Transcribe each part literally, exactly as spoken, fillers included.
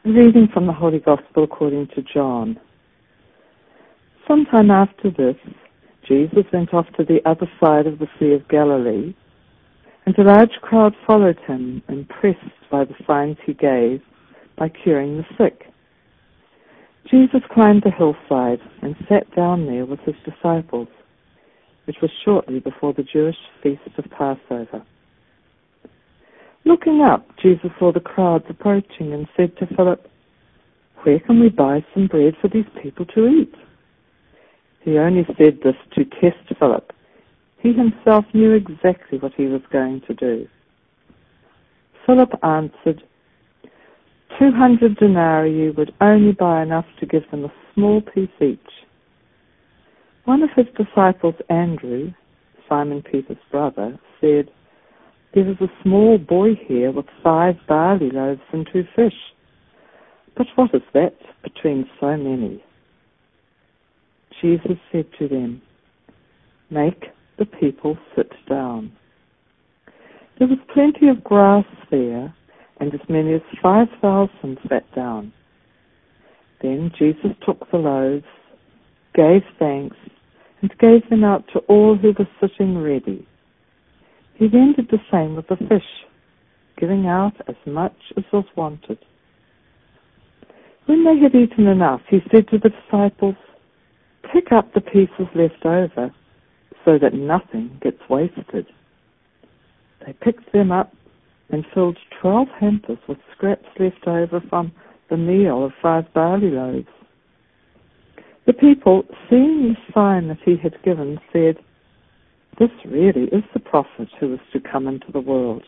Reading from the Holy Gospel according to John. Sometime after this, Jesus went off to the other side of the Sea of Galilee, and a large crowd followed him, impressed by the signs he gave by curing the sick. Jesus climbed the hillside and sat down there with his disciples. It was shortly before the Jewish feast of Passover. Looking up, Jesus saw the crowds approaching and said to Philip, "Where can we buy some bread for these people to eat?" He only said this to test Philip. He himself knew exactly what he was going to do. Philip answered, Two hundred denarii would only buy enough to give them a small piece each." One of his disciples, Andrew, Simon Peter's brother, said, "There is a small boy here with five barley loaves and two fish. But what is that between so many?" Jesus said to them, "Make the people sit down." There was plenty of grass there, and as many as five thousand sat down. Then Jesus took the loaves, gave thanks, and gave them out to all who were sitting ready. He then did the same with the fish, giving out as much as was wanted. When they had eaten enough, he said to the disciples, "Pick up the pieces left over, so that nothing gets wasted." They picked them up and filled twelve hampers with scraps left over from the meal of five barley loaves. The people, seeing the sign that he had given, said, "This really is the prophet who is to come into the world."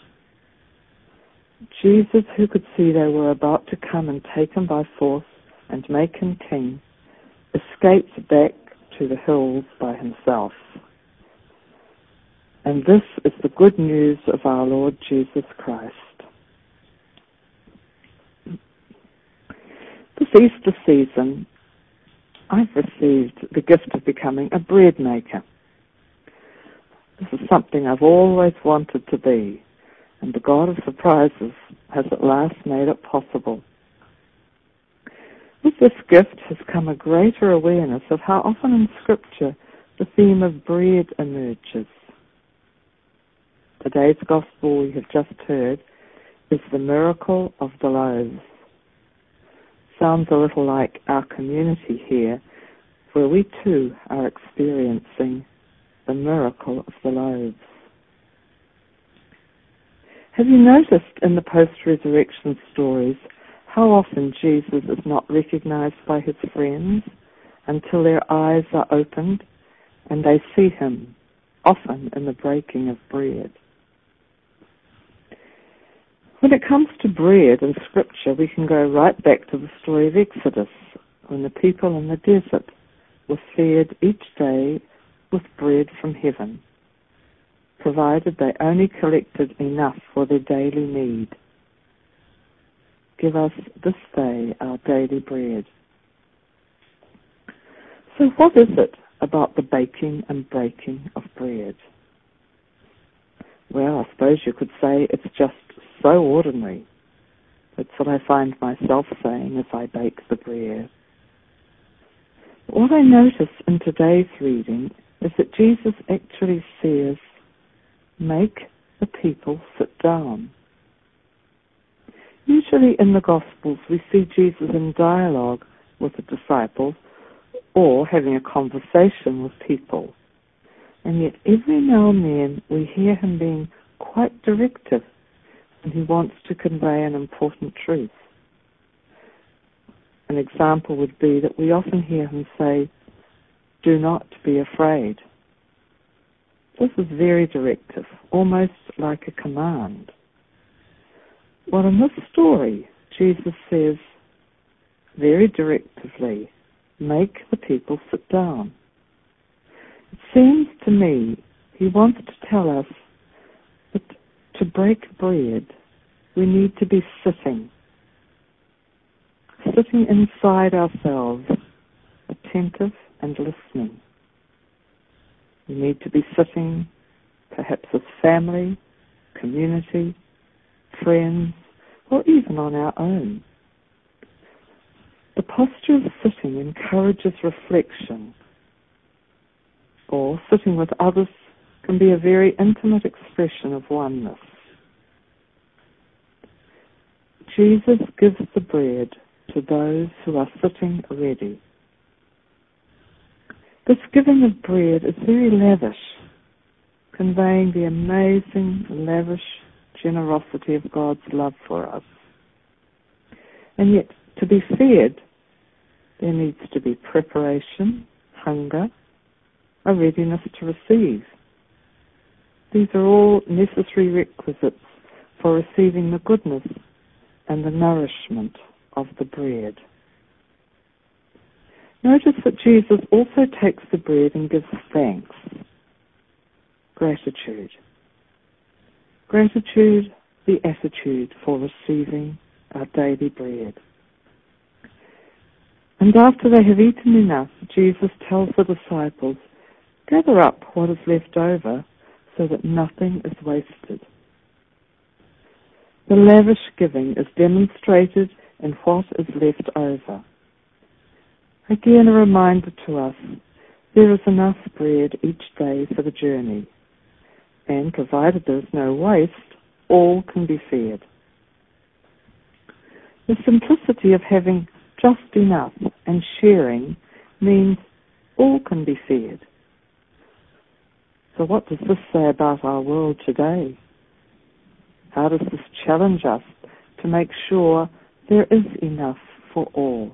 Jesus, who could see they were about to come and take him by force and make him king, escaped back to the hills by himself. And this is the good news of our Lord Jesus Christ. This Easter season, I've received the gift of becoming a bread maker. This is something I've always wanted to be, and the God of surprises has at last made it possible. With this gift has come a greater awareness of how often in Scripture the theme of bread emerges. Today's Gospel we have just heard is the miracle of the loaves. Sounds a little like our community here, where we too are experiencing the miracle of the loaves. Have you noticed in the post-resurrection stories how often Jesus is not recognized by his friends until their eyes are opened and they see him, often in the breaking of bread? When it comes to bread in Scripture, we can go right back to the story of Exodus, when the people in the desert were fed each day with bread from heaven, provided they only collected enough for their daily need. Give us this day our daily bread. So what is it about the baking and breaking of bread? Well, I suppose you could say it's just so ordinary. That's what I find myself saying as I bake the bread. But what I notice in today's reading is that Jesus actually says, "Make the people sit down." Usually in the Gospels we see Jesus in dialogue with the disciples or having a conversation with people. And yet every now and then we hear him being quite directive and he wants to convey an important truth. An example would be that we often hear him say, "Do not be afraid." This is very directive, almost like a command. Well, in this story, Jesus says, very directively, "Make the people sit down." It seems to me he wants to tell us that to break bread, we need to be sitting, sitting inside ourselves, attentive and listening. We need to be sitting, perhaps with family, community, friends, or even on our own. posture of sitting encourages reflection, or sitting with others can be a very intimate expression of oneness. Jesus gives the bread to those who are sitting ready. This giving of bread is very lavish, conveying the amazing, lavish generosity of God's love for us. And yet, to be fed, there needs to be preparation, hunger, a readiness to receive. These are all necessary requisites for receiving the goodness and the nourishment of the bread. Notice that Jesus also takes the bread and gives thanks, gratitude. Gratitude, the attitude for receiving our daily bread. And after they have eaten enough, Jesus tells the disciples, gather up what is left over so that nothing is wasted. The lavish giving is demonstrated in what is left over. Again, a reminder to us, there is enough bread each day for the journey, and provided there is no waste, all can be fed. The simplicity of having just enough and sharing means all can be fed. So what does this say about our world today? How does this challenge us to make sure there is enough for all?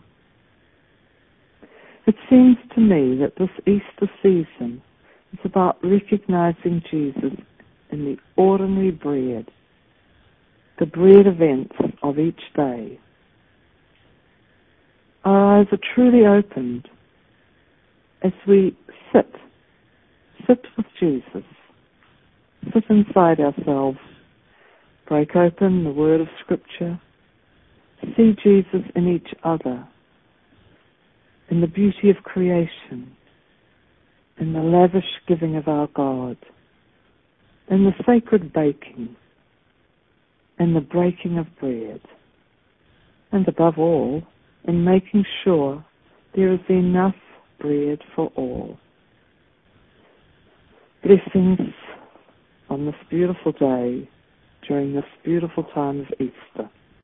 It seems to me that this Easter season is about recognizing Jesus in the ordinary bread, the bread events of each day. Our eyes are truly opened as we sit, sit with Jesus, sit inside ourselves, break open the word of Scripture, see Jesus in each other, in the beauty of creation, in the lavish giving of our God, in the sacred baking, in the breaking of bread, and above all, in making sure there is enough bread for all. Blessings on this beautiful day during this beautiful time of Easter.